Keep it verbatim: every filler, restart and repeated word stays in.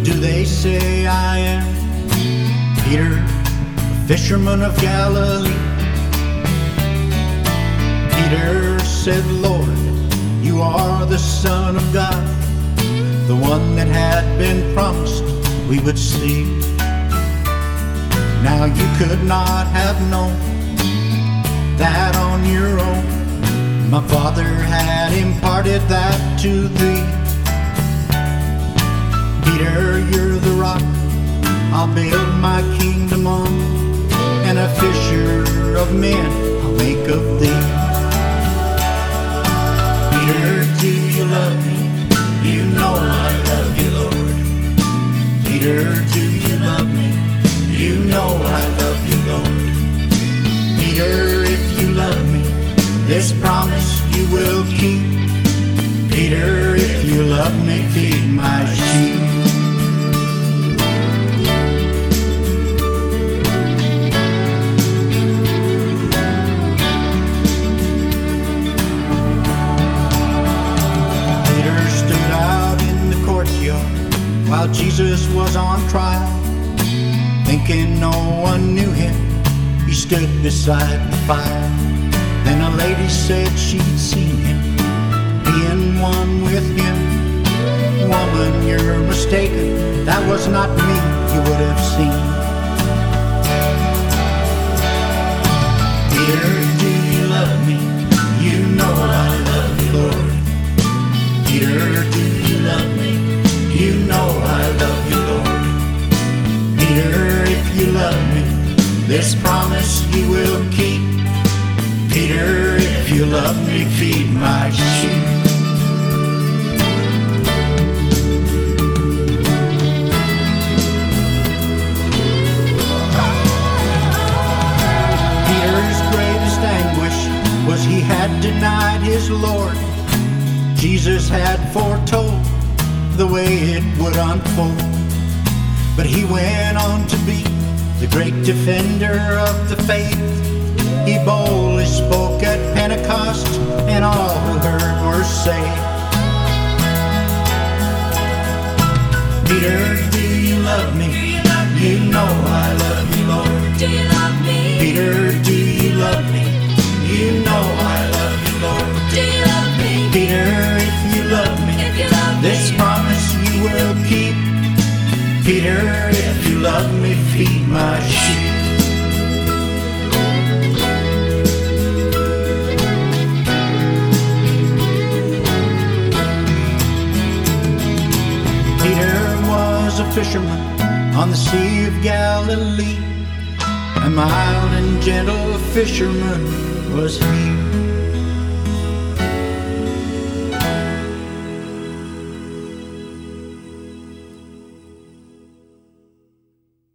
do they say I am? Peter, a fisherman of Galilee. Peter said, Lord, you are the Son of God, the one that had been promised we would see. Now you could not have known that on your own. My Father had imparted that to thee. Peter, you're the rock I'll build my kingdom on, and a fisher of men I'll make of thee. Peter, do you love me? You know I love you, Lord. Peter, do you love me? You know I love you, Lord. Peter, if you love me, this promise you will keep. Peter, if you love me, feed my sheep. Peter stood out in the courtyard while Jesus was on trial. Thinking no one knew him, he stood beside the fire. Then a lady said she'd seen him, being one with him. Woman, you're mistaken, that was not me you would have seen. Peter, do you love me? You know I love you, Lord. Peter, do you love me? You know I love you, Lord. Peter, if you love me, this promise you will keep. Peter, if you love me, feed my sheep. Peter's greatest anguish was he had denied his Lord. Jesus had foretold the way it would unfold, but he went on to be the great defender of the faith. He boldly spoke at Pentecost, and all who heard were saved. Peter, do you love me? You know I love you, Lord. Do you love me? Peter, do you love me? You know I love you, Lord. Do you love me? Peter, if you love me, If you love this me, promise you will keep. Peter, if you love me, feed my sheep. Peter was a fisherman on the Sea of Galilee. A mild and gentle fisherman was he.